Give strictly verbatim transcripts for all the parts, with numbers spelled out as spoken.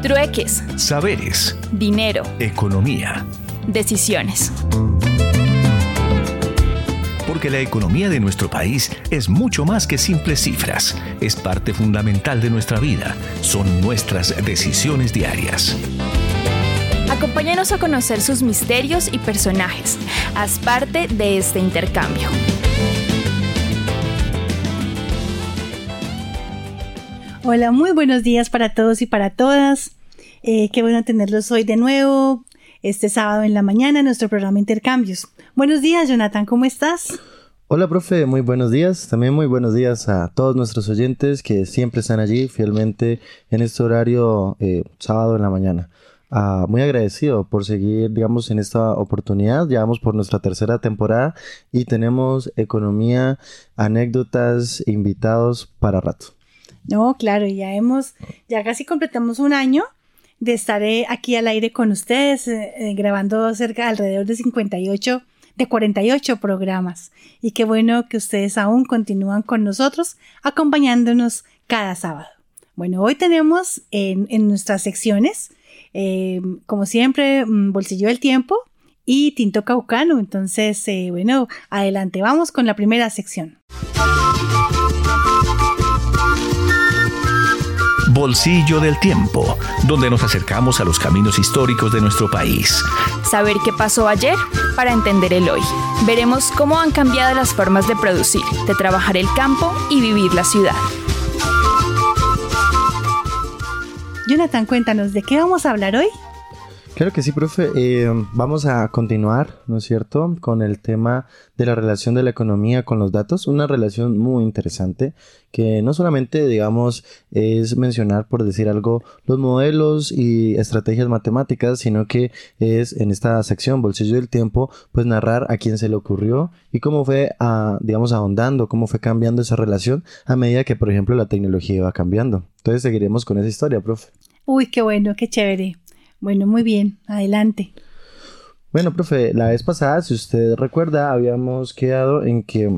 Trueques. Saberes. Dinero. Economía. Decisiones. Porque la economía de nuestro país es mucho más que simples cifras. Es parte fundamental de nuestra vida. Son nuestras decisiones diarias. Acompáñanos a conocer sus misterios y personajes. Haz parte de este intercambio. Hola, muy buenos días para todos y para todas. Eh, qué bueno tenerlos hoy de nuevo, este sábado en la mañana, en nuestro programa Intercambios. Buenos días, Jonathan, ¿cómo estás? Hola, profe, muy buenos días. También muy buenos días a todos nuestros oyentes que siempre están allí fielmente en este horario eh, sábado en la mañana. Uh, muy agradecido por seguir, digamos, en esta oportunidad. Ya vamos por nuestra tercera temporada y tenemos economía, anécdotas, invitados para rato. No, claro, ya hemos, ya casi completamos un año de estar eh, aquí al aire con ustedes, eh, eh, grabando cerca, alrededor de cincuenta y ocho, de cuarenta y ocho programas. Y qué bueno que ustedes aún continúan con nosotros, acompañándonos cada sábado. Bueno, hoy tenemos en, en nuestras secciones, eh, como siempre, Bolsillo del Tiempo y Tinto Caucano. Entonces, eh, bueno, adelante, vamos con la primera sección. Bolsillo del Tiempo, donde nos acercamos a los caminos históricos de nuestro país. Saber qué pasó ayer para entender el hoy. Veremos cómo han cambiado las formas de producir, de trabajar el campo y vivir la ciudad. Jonathan, cuéntanos, ¿de qué vamos a hablar hoy? Claro que sí, profe. Eh, vamos a continuar, ¿no es cierto?, con el tema de la relación de la economía con los datos. Una relación muy interesante que no solamente, digamos, es mencionar, por decir algo, los modelos y estrategias matemáticas, sino que es en esta sección, Bolsillo del Tiempo, pues narrar a quién se le ocurrió y cómo fue, a, digamos, ahondando, cómo fue cambiando esa relación a medida que, por ejemplo, la tecnología iba cambiando. Entonces seguiremos con esa historia, profe. Uy, qué bueno, qué chévere. Bueno, muy bien, adelante. Bueno, profe, la vez pasada, si usted recuerda, habíamos quedado en que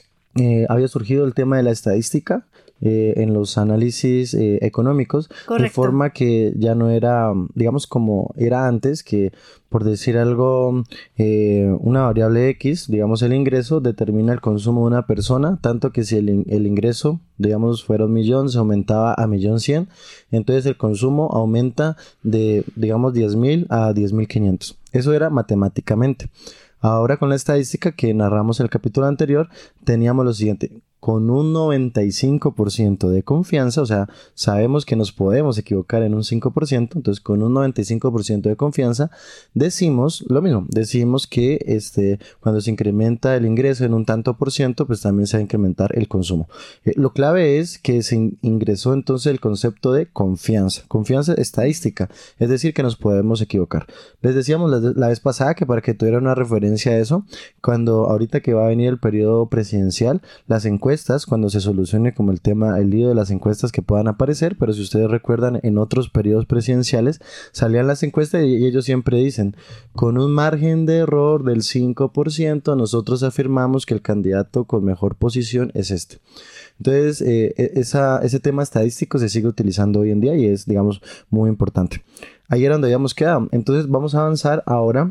eh, había surgido el tema de la estadística eh, en los análisis eh, económicos. Correcto. De forma que ya no era, digamos, como era antes, que por decir algo, eh, una variable X, digamos el ingreso, determina el consumo de una persona, tanto que si el, el ingreso, digamos, fuera un millón, se aumentaba a millón cien, entonces el consumo aumenta de, digamos, diez mil a diez mil quinientos. Eso era matemáticamente. Ahora con la estadística que narramos en el capítulo anterior, teníamos lo siguiente: con un noventa y cinco por ciento de confianza, o sea, sabemos que nos podemos equivocar en un cinco por ciento, entonces con un noventa y cinco por ciento de confianza decimos lo mismo, decimos que este, cuando se incrementa el ingreso en un tanto por ciento, pues también se va a incrementar el consumo. Eh, lo clave es que se in- ingresó entonces el concepto de confianza, confianza estadística, es decir, que nos podemos equivocar. Les decíamos la, la vez pasada que para que tuvieran una referencia a eso, cuando ahorita que va a venir el periodo presidencial, las encuestas, cuando se solucione como el tema, el lío de las encuestas que puedan aparecer, pero si ustedes recuerdan, en otros periodos presidenciales salían las encuestas y ellos siempre dicen, con un margen de error del cinco por ciento, nosotros afirmamos que el candidato con mejor posición es este. Entonces, eh, esa, ese tema estadístico se sigue utilizando hoy en día y es, digamos, muy importante. Ahí era donde habíamos quedado. Entonces, vamos a avanzar ahora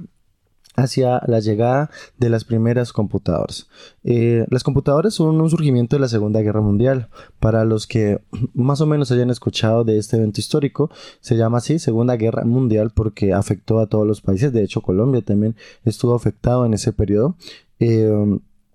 hacia la llegada de las primeras computadoras. Eh, las computadoras son un surgimiento de la Segunda Guerra Mundial. Para los que más o menos hayan escuchado de este evento histórico, se llama así Segunda Guerra Mundial porque afectó a todos los países. De hecho, Colombia también estuvo afectado en ese periodo. Eh,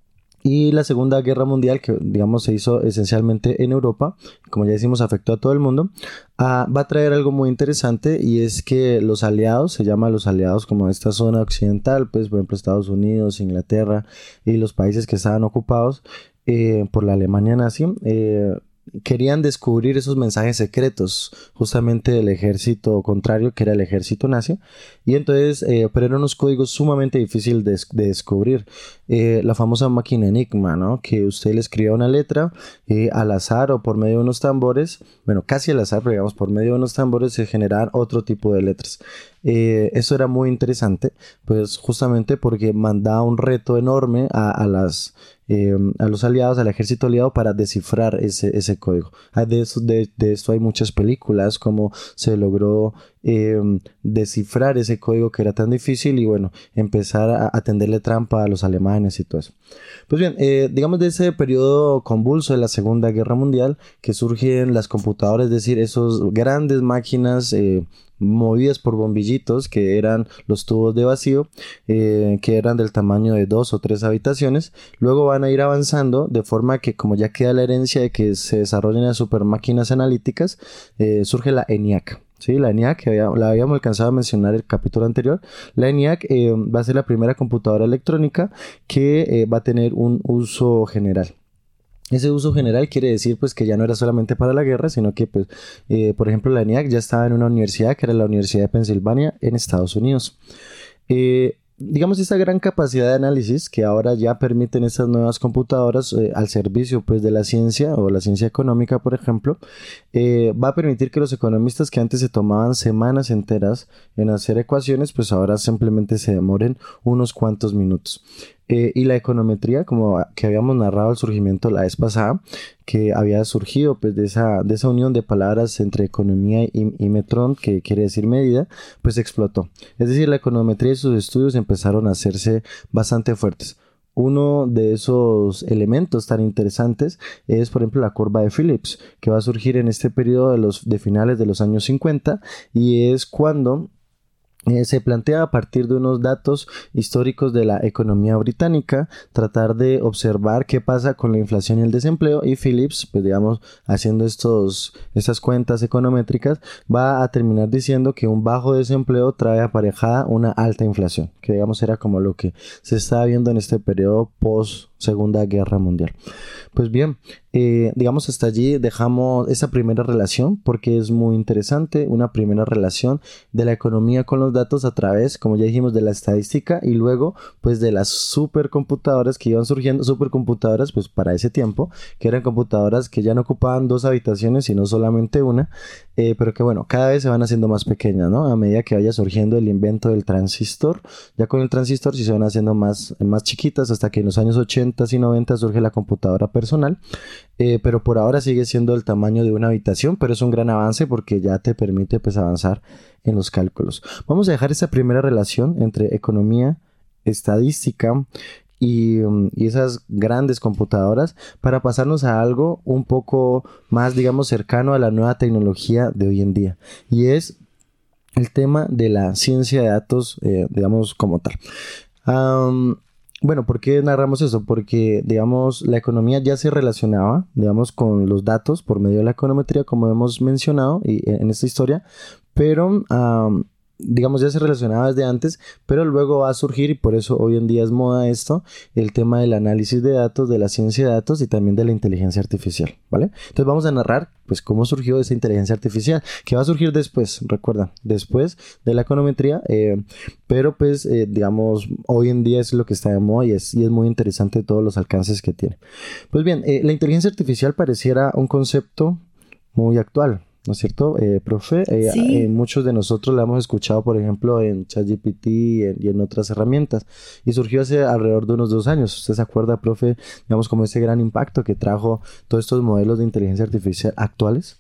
Y la Segunda Guerra Mundial, que digamos se hizo esencialmente en Europa, como ya decimos, afectó a todo el mundo, uh, va a traer algo muy interesante, y es que los aliados, se llama los aliados como esta zona occidental, pues por ejemplo Estados Unidos, Inglaterra y los países que estaban ocupados eh, por la Alemania nazi, eh, querían descubrir esos mensajes secretos justamente del ejército contrario, que era el ejército nazi, y entonces eh, pero eran unos códigos sumamente difíciles de, de descubrir. Eh, la famosa máquina Enigma, ¿no? Que usted le escribía una letra eh, al azar o por medio de unos tambores, bueno, casi al azar, pero digamos por medio de unos tambores se generaban otro tipo de letras. Eh, eso era muy interesante, pues justamente porque mandaba un reto enorme a, a las eh, a los aliados, al ejército aliado para descifrar ese, ese código. De, eso, de, de esto hay muchas películas, como se logró eh, descifrar ese código que era tan difícil y bueno, empezar a, a tenderle trampa a los alemanes y todo eso. Pues bien, eh, digamos de ese periodo convulso de la Segunda Guerra Mundial que surgen las computadoras, es decir, esos grandes máquinas eh, movidas por bombillitos que eran los tubos de vacío, eh, que eran del tamaño de dos o tres habitaciones. Luego van a ir avanzando de forma que, como ya queda la herencia de que se desarrollen las super máquinas analíticas, eh, surge la ENIAC. Sí, la ENIAC, que había, la habíamos alcanzado a mencionar en el capítulo anterior. La ENIAC eh, va a ser la primera computadora electrónica que eh, va a tener un uso general. Ese uso general quiere decir pues que ya no era solamente para la guerra, sino que pues eh, por ejemplo la ENIAC ya estaba en una universidad que era la Universidad de Pensilvania en Estados Unidos. Eh, digamos esa gran capacidad de análisis que ahora ya permiten estas nuevas computadoras eh, al servicio pues de la ciencia o la ciencia económica, por ejemplo, eh, va a permitir que los economistas que antes se tomaban semanas enteras en hacer ecuaciones, pues ahora simplemente se demoren unos cuantos minutos. Eh, y la econometría, como que habíamos narrado el surgimiento la vez pasada, que había surgido pues de esa, de esa unión de palabras entre economía y, y metrón, que quiere decir medida, pues explotó. Es decir, la econometría y sus estudios empezaron a hacerse bastante fuertes. Uno de esos elementos tan interesantes es, por ejemplo, la curva de Phillips, que va a surgir en este periodo de, los, de finales de los años cincuenta, y es cuando Eh, se plantea a partir de unos datos históricos de la economía británica tratar de observar qué pasa con la inflación y el desempleo, y Phillips, pues digamos, haciendo estos, estas cuentas econométricas, va a terminar diciendo que un bajo desempleo trae aparejada una alta inflación, que digamos era como lo que se estaba viendo en este periodo post Segunda Guerra Mundial. Pues bien, eh, digamos hasta allí dejamos esa primera relación porque es muy interesante, una primera relación de la economía con los datos a través, como ya dijimos, de la estadística y luego pues de las supercomputadoras que iban surgiendo, supercomputadoras pues para ese tiempo, que eran computadoras que ya no ocupaban dos habitaciones sino solamente una, eh, pero que bueno, cada vez se van haciendo más pequeñas, ¿no? A medida que vaya surgiendo el invento del transistor, ya con el transistor sí se van haciendo más, más chiquitas hasta que en los años ochenta y noventa surge la computadora personal, eh, pero por ahora sigue siendo el tamaño de una habitación, pero es un gran avance porque ya te permite pues avanzar en los cálculos. Vamos a dejar esa primera relación entre economía, estadística y, um, y esas grandes computadoras para pasarnos a algo un poco más, digamos, cercano a la nueva tecnología de hoy en día, y es el tema de la ciencia de datos, eh, digamos, como tal. Um, Bueno, ¿por qué narramos eso? Porque, digamos, la economía ya se relacionaba, digamos, con los datos por medio de la econometría, como hemos mencionado y en esta historia, pero, um, digamos, ya se relacionaba desde antes, pero luego va a surgir, y por eso hoy en día es moda esto, el tema del análisis de datos, de la ciencia de datos y también de la inteligencia artificial, ¿vale? Entonces vamos a narrar, pues, cómo surgió esa inteligencia artificial, que va a surgir después, recuerda, después de la econometría, eh, pero pues, eh, digamos, hoy en día es lo que está de moda y es, y es muy interesante todos los alcances que tiene. Pues bien, eh, la inteligencia artificial pareciera un concepto muy actual, ¿no es cierto, eh, profe? Eh, Sí. eh, muchos de nosotros la hemos escuchado, por ejemplo, en ChatGPT y en, y en otras herramientas. Y surgió hace alrededor de unos dos años. ¿Usted se acuerda, profe, digamos, como ese gran impacto que trajo todos estos modelos de inteligencia artificial actuales?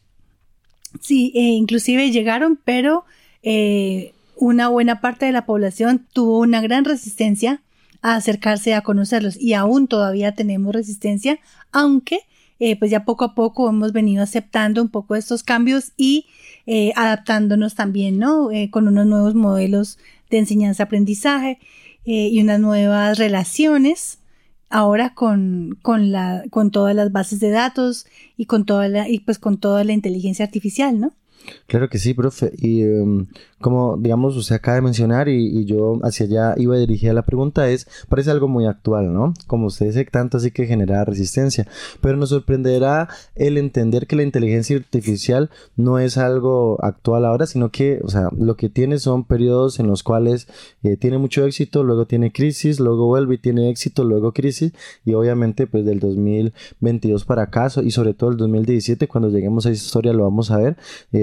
Sí, eh, inclusive llegaron, pero eh, una buena parte de la población tuvo una gran resistencia a acercarse a conocerlos, y aún todavía tenemos resistencia, aunque Eh, pues ya poco a poco hemos venido aceptando un poco estos cambios y eh, adaptándonos también, ¿no? Eh, con unos nuevos modelos de enseñanza-aprendizaje eh, y unas nuevas relaciones ahora con, con, la, con todas las bases de datos y con toda la, y pues con toda la inteligencia artificial, ¿no? Claro que sí, profe. Y um, como, digamos, usted acaba de mencionar y, y yo hacia allá iba dirigida la pregunta, es, parece algo muy actual, ¿no? Como usted dice, tanto así que genera resistencia. Pero nos sorprenderá el entender que la inteligencia artificial no es algo actual ahora, sino que, o sea, lo que tiene son periodos en los cuales eh, tiene mucho éxito, luego tiene crisis, luego vuelve y tiene éxito, luego crisis, y obviamente pues del dos mil veintidós para acá, y sobre todo el dos mil diecisiete, cuando lleguemos a esa historia lo vamos a ver, eh,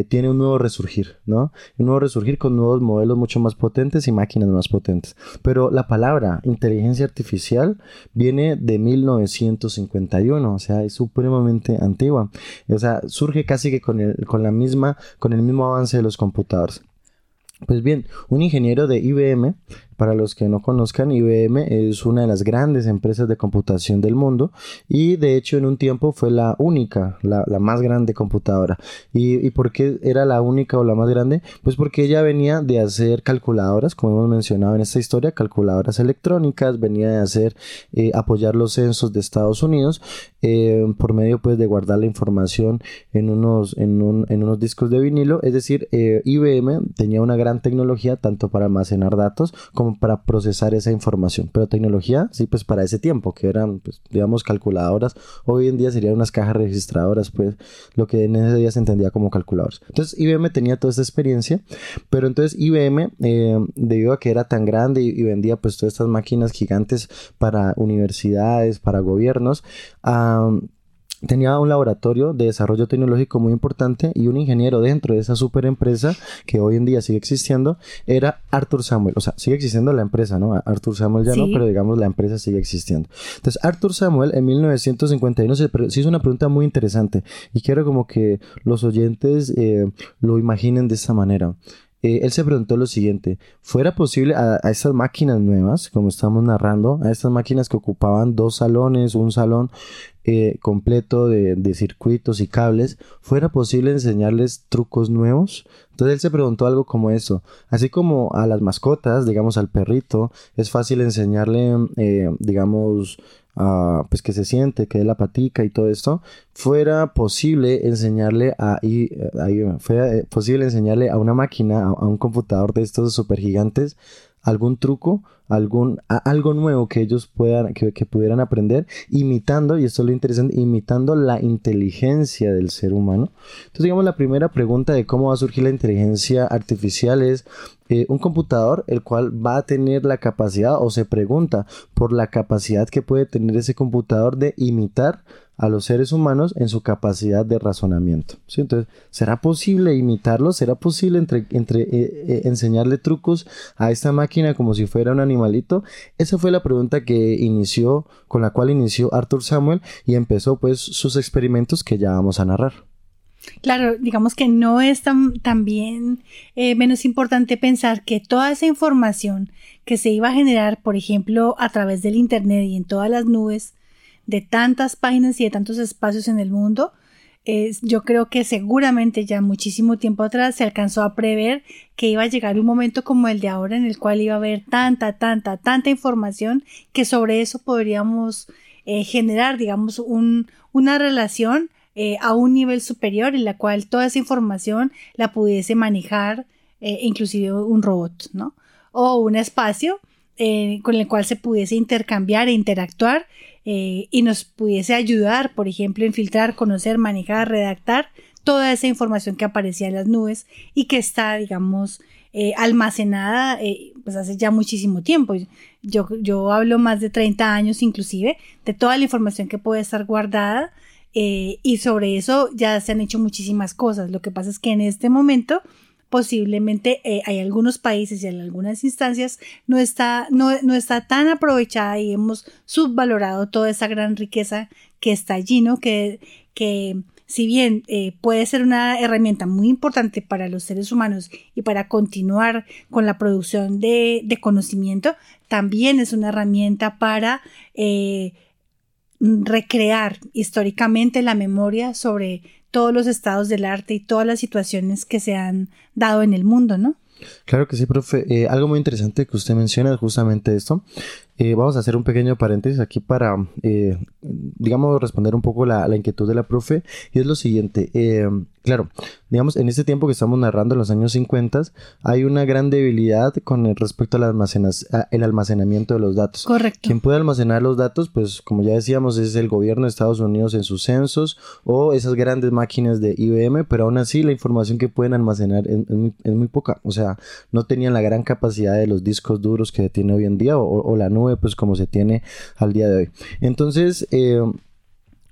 eh, tiene un nuevo resurgir, ¿no? Un nuevo resurgir con nuevos modelos mucho más potentes y máquinas más potentes. Pero la palabra inteligencia artificial viene de mil novecientos cincuenta y uno, o sea, es supremamente antigua. O sea, surge casi que con el, con la misma, con el mismo avance de los computadores. Pues bien, un ingeniero de I B M, para los que no conozcan, I B M es una de las grandes empresas de computación del mundo y de hecho en un tiempo fue la única, la, la más grande computadora. ¿Y, ¿Y por qué era la única o la más grande? Pues porque ella venía de hacer calculadoras, como hemos mencionado en esta historia, calculadoras electrónicas, venía de hacer, eh, apoyar los censos de Estados Unidos eh, por medio pues de guardar la información en unos, en un, en unos discos de vinilo, es decir, eh, I B M tenía una gran tecnología tanto para almacenar datos como para procesar esa información, pero tecnología sí pues para ese tiempo que eran pues digamos calculadoras, hoy en día serían unas cajas registradoras, pues lo que en ese día se entendía como calculadoras. Entonces I B M tenía toda esta experiencia, pero entonces I B M eh, debido a que era tan grande y, y vendía pues todas estas máquinas gigantes para universidades, para gobiernos, um, tenía un laboratorio de desarrollo tecnológico muy importante y un ingeniero dentro de esa super empresa que hoy en día sigue existiendo era Arthur Samuel. O sea, sigue existiendo la empresa, ¿no? Arthur Samuel ya sí. no, pero digamos la empresa sigue existiendo. Entonces Arthur Samuel en mil novecientos cincuenta y uno se, se hizo una pregunta muy interesante y quiero como que los oyentes eh, lo imaginen de esta manera. Eh, él se preguntó lo siguiente: ¿fuera posible a, a estas máquinas nuevas, como estamos narrando, a estas máquinas que ocupaban dos salones, un salón eh, completo de, de circuitos y cables, fuera posible enseñarles trucos nuevos? Entonces él se preguntó algo como eso. Así como a las mascotas, digamos al perrito, es fácil enseñarle, eh, digamos... Uh, pues que se siente, que dé la patica y todo esto, fuera posible enseñarle a, y, a, fuera posible enseñarle a una máquina, a, a un computador de estos super gigantes, algún truco, algún, a, algo nuevo que ellos puedan, que, que pudieran aprender, imitando, y esto es lo interesante, imitando la inteligencia del ser humano. Entonces, digamos, la primera pregunta de cómo va a surgir la inteligencia artificial es eh, un computador el cual va a tener la capacidad, o se pregunta por la capacidad que puede tener ese computador de imitar a los seres humanos en su capacidad de razonamiento, ¿sí? Entonces, ¿será posible imitarlo? ¿Será posible entre, entre, eh, eh, enseñarle trucos a esta máquina como si fuera un animalito? Esa fue la pregunta que inició, con la cual inició Arthur Samuel y empezó pues sus experimentos que ya vamos a narrar. Claro, digamos que no es tan, también eh, menos importante pensar que toda esa información que se iba a generar, por ejemplo, a través del internet y en todas las nubes, de tantas páginas y de tantos espacios en el mundo, eh, yo creo que seguramente ya muchísimo tiempo atrás se alcanzó a prever que iba a llegar un momento como el de ahora en el cual iba a haber tanta, tanta, tanta información que sobre eso podríamos eh, generar, digamos, un, una relación eh, a un nivel superior en la cual toda esa información la pudiese manejar eh, inclusive un robot, ¿no? O un espacio eh, con el cual se pudiese intercambiar e interactuar Eh, y nos pudiese ayudar, por ejemplo, en filtrar, conocer, manejar, redactar toda esa información que aparecía en las nubes y que está, digamos, eh, almacenada eh, pues hace ya muchísimo tiempo. Yo, yo hablo más de treinta años inclusive de toda la información que puede estar guardada eh, y sobre eso ya se han hecho muchísimas cosas. Lo que pasa es que en este momento posiblemente eh, hay algunos países y en algunas instancias no está, no, no está tan aprovechada y hemos subvalorado toda esa gran riqueza que está allí, ¿no? Que, que si bien eh, puede ser una herramienta muy importante para los seres humanos y para continuar con la producción de, de conocimiento, también es una herramienta para eh, recrear históricamente la memoria sobre todos los estados del arte y todas las situaciones que se han dado en el mundo, ¿no? Claro que sí, profe. Eh, algo muy interesante que usted menciona es justamente esto. Eh, vamos a hacer un pequeño paréntesis aquí para, eh, digamos, responder un poco la, la inquietud de la profe. Y es lo siguiente. Eh, claro, digamos, en este tiempo que estamos narrando, en los años cincuenta, hay una gran debilidad con el respecto al almacenas, a el almacenamiento de los datos. Correcto. Quien puede almacenar los datos, pues, como ya decíamos, es el gobierno de Estados Unidos en sus censos o esas grandes máquinas de I B M, pero aún así la información que pueden almacenar es, es, muy, es muy poca. O sea, no tenían la gran capacidad de los discos duros que tiene hoy en día o, o la nube, pues como se tiene al día de hoy. Entonces, eh,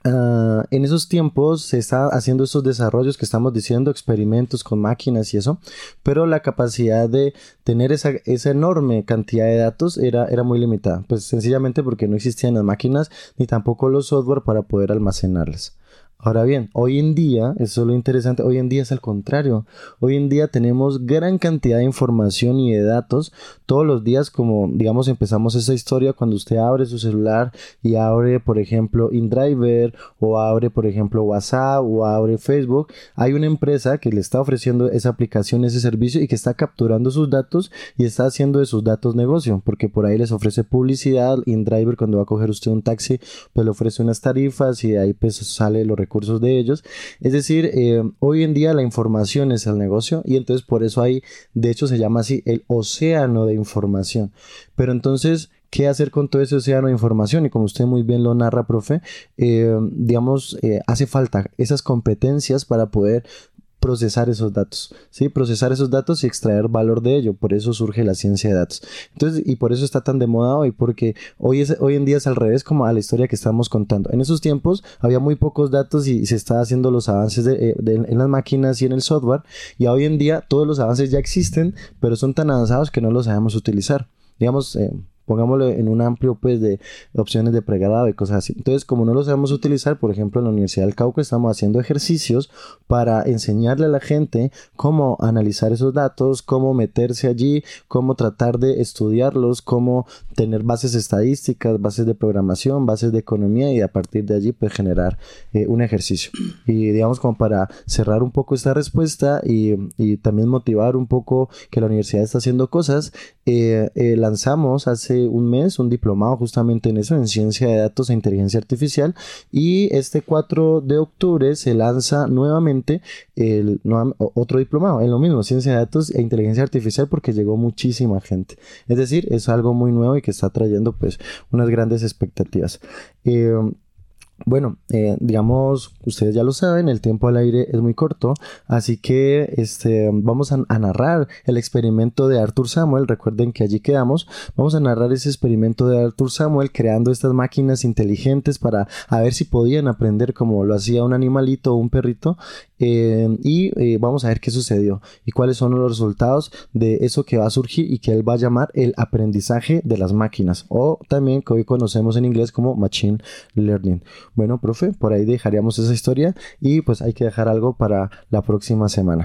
Uh, en esos tiempos se está haciendo estos desarrollos que estamos diciendo, experimentos con máquinas y eso, pero la capacidad de tener esa, esa enorme cantidad de datos era, era muy limitada, pues sencillamente porque no existían las máquinas ni tampoco los software para poder almacenarlas. Ahora bien, hoy en día, eso es lo interesante, hoy en día es al contrario. Hoy en día tenemos gran cantidad de información y de datos. Todos los días, como digamos, empezamos esta historia cuando usted abre su celular y abre, por ejemplo, InDriver o abre, por ejemplo, WhatsApp o abre Facebook. Hay una empresa que le está ofreciendo esa aplicación, ese servicio y que está capturando sus datos y está haciendo de sus datos negocio, porque por ahí les ofrece publicidad. InDriver, cuando va a coger usted un taxi, pues le ofrece unas tarifas y de ahí pues sale los recursos recursos de ellos. Es decir, eh, hoy en día la información es el negocio y entonces por eso hay, de hecho se llama así, el océano de información. Pero entonces, ¿qué hacer con todo ese océano de información? Y como usted muy bien lo narra, profe, eh, digamos, eh, hace falta esas competencias para poder procesar esos datos, ¿sí? Procesar esos datos y extraer valor de ello. Por eso surge la ciencia de datos. Entonces, y por eso está tan de moda hoy, porque hoy, es, hoy en día es al revés, como a la historia que estamos contando. En esos tiempos había muy pocos datos y, y se estaba haciendo los avances de, de, en las máquinas y en el software, y hoy en día todos los avances ya existen, pero son tan avanzados que no los sabemos utilizar. Digamos, eh, pongámoslo en un amplio pues de opciones de pregrado y cosas así. Entonces, como no lo sabemos utilizar, por ejemplo en la Universidad del Cauca estamos haciendo ejercicios para enseñarle a la gente cómo analizar esos datos, cómo meterse allí, cómo tratar de estudiarlos, cómo tener bases estadísticas, bases de programación, bases de economía, y a partir de allí pues generar eh, un ejercicio. Y digamos, como para cerrar un poco esta respuesta y, y también motivar un poco que la universidad está haciendo cosas, eh, eh, lanzamos hace un mes un diplomado justamente en eso, en ciencia de datos e inteligencia artificial, y este cuatro de octubre se lanza nuevamente el, no, otro diplomado en lo mismo, ciencia de datos e inteligencia artificial, porque llegó muchísima gente. Es decir, es algo muy nuevo y que está trayendo pues unas grandes expectativas. Eh, Bueno, eh, digamos, ustedes ya lo saben, el tiempo al aire es muy corto, así que este, vamos a, a narrar el experimento de Arthur Samuel. Recuerden que allí quedamos. Vamos a narrar ese experimento de Arthur Samuel creando estas máquinas inteligentes para a ver si podían aprender como lo hacía un animalito o un perrito, eh, y eh, vamos a ver qué sucedió y cuáles son los resultados de eso que va a surgir y que él va a llamar el aprendizaje de las máquinas, o también que hoy conocemos en inglés como Machine Learning. Bueno, profe, por ahí dejaríamos esa historia y pues hay que dejar algo para la próxima semana.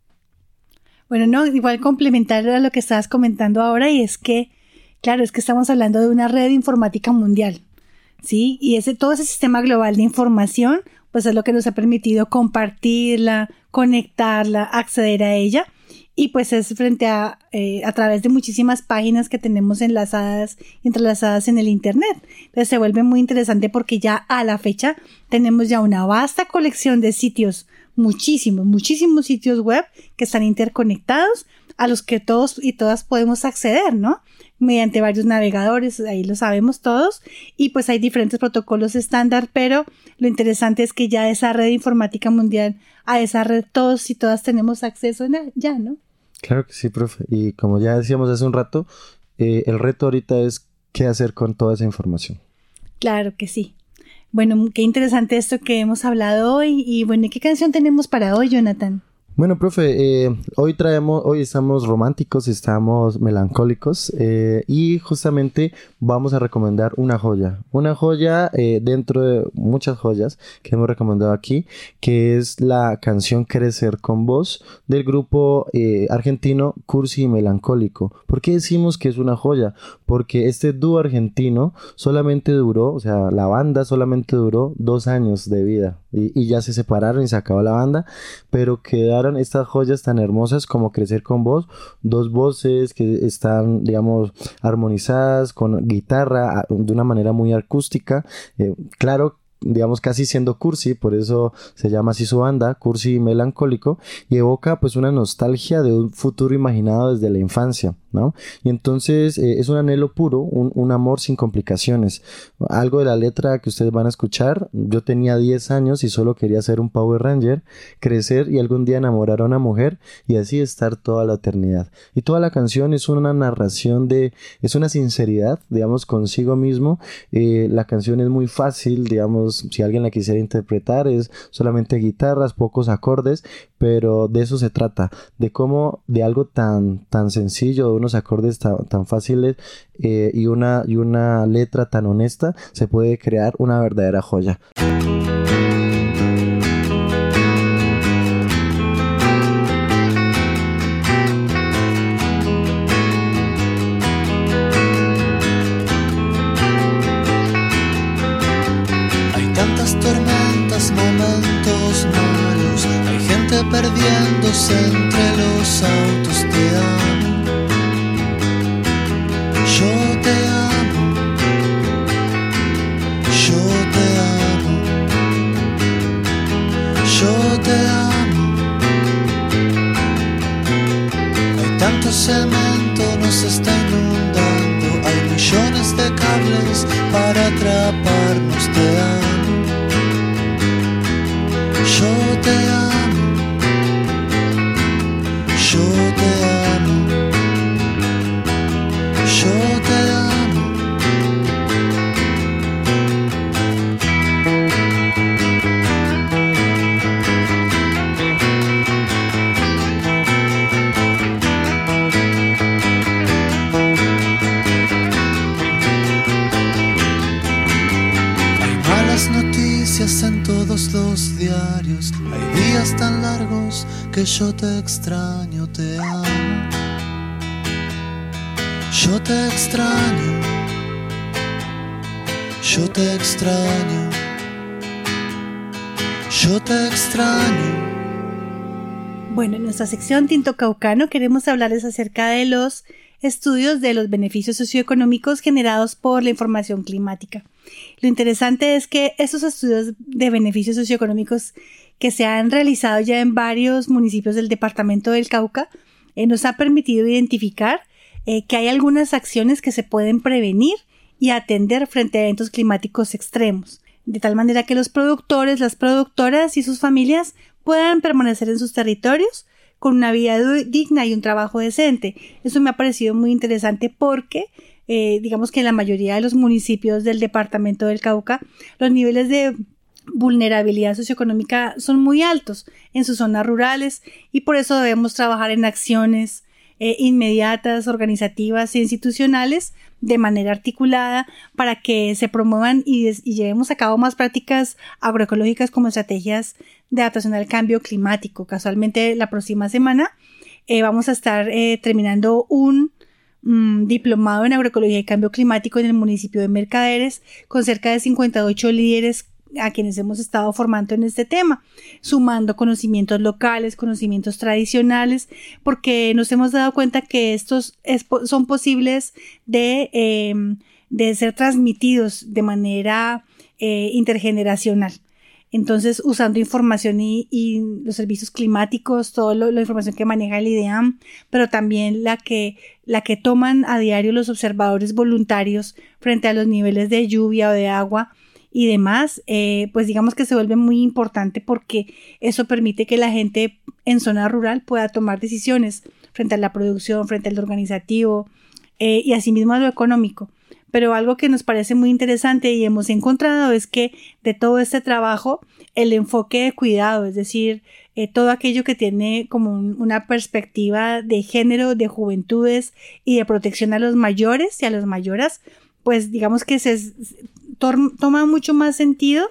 Bueno, no, igual complementar a lo que estabas comentando ahora, y es que, claro, es que estamos hablando de una red informática mundial, ¿sí? Y ese, todo ese sistema global de información, pues es lo que nos ha permitido compartirla, conectarla, acceder a ella. Y pues es frente a, eh, a través de muchísimas páginas que tenemos enlazadas, entrelazadas en el internet. Entonces se vuelve muy interesante porque ya a la fecha tenemos ya una vasta colección de sitios, muchísimos, muchísimos sitios web que están interconectados, a los que todos y todas podemos acceder, ¿no? Mediante varios navegadores, ahí lo sabemos todos, y pues hay diferentes protocolos estándar, pero lo interesante es que ya esa red informática mundial, a esa red todos y todas tenemos acceso ya, ¿no? Claro que sí, profe, y como ya decíamos hace un rato, eh, el reto ahorita es qué hacer con toda esa información. Claro que sí. Bueno, qué interesante esto que hemos hablado hoy, y bueno, ¿qué canción tenemos para hoy, Jonathan? Bueno, profe, eh, hoy traemos, hoy estamos románticos, estamos melancólicos, eh, y justamente vamos a recomendar una joya, una joya eh, dentro de muchas joyas que hemos recomendado aquí, que es la canción Crecer con Vos del grupo eh, argentino Cursi y Melancólico. ¿Por qué decimos que es una joya? Porque este dúo argentino solamente duró, o sea, la banda solamente duró dos años de vida, y, y ya se separaron y se acabó la banda, pero quedaron estas joyas tan hermosas como Crecer con Vos, dos voces que están, digamos, armonizadas con guitarra de una manera muy acústica, eh, claro, digamos casi siendo cursi, por eso se llama así su banda, Cursi y Melancólico, y evoca pues una nostalgia de un futuro imaginado desde la infancia. ¿no? Y entonces eh, es un anhelo puro, un, un amor sin complicaciones. Algo de la letra que ustedes van a escuchar, yo tenía diez años y solo quería ser un Power Ranger, crecer y algún día enamorar a una mujer y así estar toda la eternidad. Y toda la canción es una narración de, es una sinceridad, digamos, consigo mismo. Eh, la canción es muy fácil, digamos, si alguien la quisiera interpretar, es solamente guitarras, pocos acordes, pero de eso se trata, de cómo de algo tan, tan sencillo, de unos acordes tan, tan fáciles eh, y, una, y una letra tan honesta, se puede crear una verdadera joya. Hay tantas tormentas, momentos malos, hay gente perdiéndose entre los autos. Te amo, yo te amo, yo te amo, yo te amo. Hay tanto cemento, nos está inundando, hay millones de cables para atraparnos. Te amo, yo te amo, yo te amo, yo te amo. Hay malas noticias en todos los diarios, hay días tan largos que yo te extraño. Te amo, yo te extraño, yo te extraño, yo te extraño. Bueno, en nuestra sección Tinto Caucano queremos hablarles acerca de los estudios de los beneficios socioeconómicos generados por la información climática. Lo interesante es que estos estudios de beneficios socioeconómicos que se han realizado ya en varios municipios del departamento del Cauca eh, nos ha permitido identificar eh, que hay algunas acciones que se pueden prevenir y atender frente a eventos climáticos extremos, de tal manera que los productores, las productoras y sus familias puedan permanecer en sus territorios con una vida digna y un trabajo decente. Eso me ha parecido muy interesante porque eh, digamos que en la mayoría de los municipios del departamento del Cauca los niveles de vulnerabilidad socioeconómica son muy altos en sus zonas rurales y por eso debemos trabajar en acciones eh, inmediatas, organizativas e institucionales de manera articulada para que se promuevan y, des- y llevemos a cabo más prácticas agroecológicas como estrategias de adaptación al cambio climático. Casualmente la próxima semana eh, vamos a estar eh, terminando un mm, diplomado en agroecología y cambio climático en el municipio de Mercaderes con cerca de cincuenta y ocho líderes a quienes hemos estado formando en este tema, sumando conocimientos locales, conocimientos tradicionales, porque nos hemos dado cuenta que estos es, son posibles de, eh, de ser transmitidos de manera eh, intergeneracional. Entonces, usando información y, y los servicios climáticos, toda la información que maneja el I D E A M, pero también la que, la que toman a diario los observadores voluntarios frente a los niveles de lluvia o de agua y demás, eh, pues digamos que se vuelve muy importante porque eso permite que la gente en zona rural pueda tomar decisiones frente a la producción, frente al organizativo eh, y asimismo a lo económico. Pero algo que nos parece muy interesante y hemos encontrado es que de todo este trabajo el enfoque de cuidado, es decir, eh, todo aquello que tiene como un, una perspectiva de género, de juventudes y de protección a los mayores y a las mayoras, pues digamos que se to- toma mucho más sentido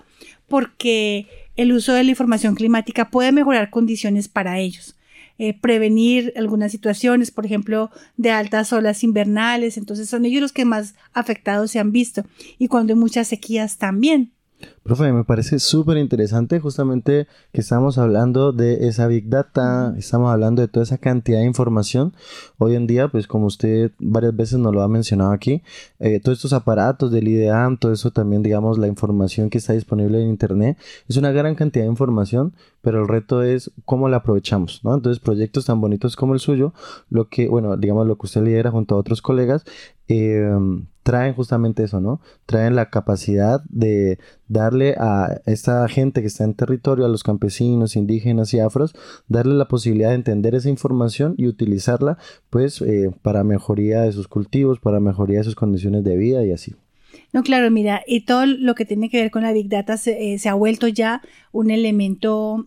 porque el uso de la información climática puede mejorar condiciones para ellos. Eh, prevenir algunas situaciones, por ejemplo, de altas olas invernales, entonces son ellos los que más afectados se han visto y cuando hay muchas sequías también. Profe, me parece súper interesante justamente que estamos hablando de esa Big Data, estamos hablando de toda esa cantidad de información. Hoy en día, pues como usted varias veces nos lo ha mencionado aquí, eh, todos estos aparatos del IDEAM, todo eso también, digamos, la información que está disponible en Internet, es una gran cantidad de información, pero el reto es cómo la aprovechamos, ¿no? Entonces, proyectos tan bonitos como el suyo, lo que, bueno, digamos, lo que usted lidera junto a otros colegas, eh, traen justamente eso, ¿no? Traen la capacidad de darle a esta gente que está en territorio, a los campesinos, indígenas y afros, darle la posibilidad de entender esa información y utilizarla, pues, eh, para mejoría de sus cultivos, para mejoría de sus condiciones de vida y así. No, claro, mira, y todo lo que tiene que ver con la Big Data se, eh, se ha vuelto ya un elemento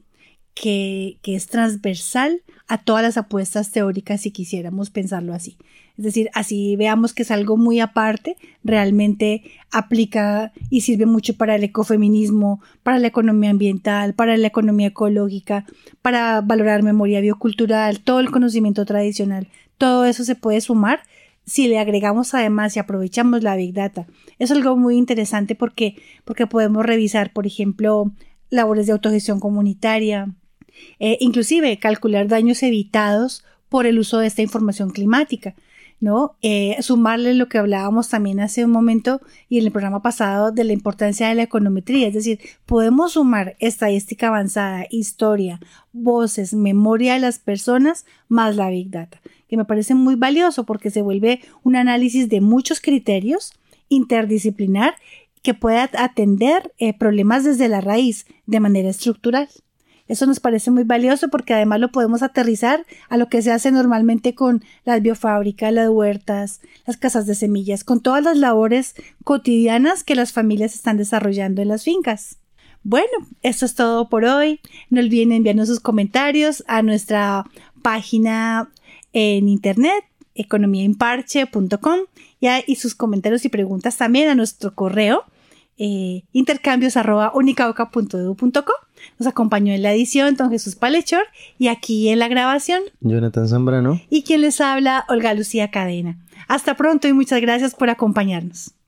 que, que es transversal a todas las apuestas teóricas, si quisiéramos pensarlo así. Es decir, así veamos que es algo muy aparte, realmente aplica y sirve mucho para el ecofeminismo, para la economía ambiental, para la economía ecológica, para valorar memoria biocultural, todo el conocimiento tradicional. Todo eso se puede sumar si le agregamos además y aprovechamos la Big Data. Es algo muy interesante porque, porque podemos revisar, por ejemplo, labores de autogestión comunitaria, eh, inclusive calcular daños evitados por el uso de esta información climática, ¿no? Eh, sumarle lo que hablábamos también hace un momento y en el programa pasado de la importancia de la econometría, es decir, podemos sumar estadística avanzada, historia, voces, memoria de las personas más la Big Data, que me parece muy valioso porque se vuelve un análisis de muchos criterios interdisciplinar que pueda atender eh, problemas desde la raíz de manera estructural. Eso nos parece muy valioso porque además lo podemos aterrizar a lo que se hace normalmente con las biofábricas, las huertas, las casas de semillas, con todas las labores cotidianas que las familias están desarrollando en las fincas. Bueno, esto es todo por hoy. No olviden enviarnos sus comentarios a nuestra página en internet, economía en parche punto com, y, y sus comentarios y preguntas también a nuestro correo eh, intercambios arroba unicauca punto edu punto co. Nos acompañó en la edición don Jesús Palechor y aquí en la grabación Jonathan Zambrano y quien les habla Olga Lucía Cadena. Hasta pronto y muchas gracias por acompañarnos.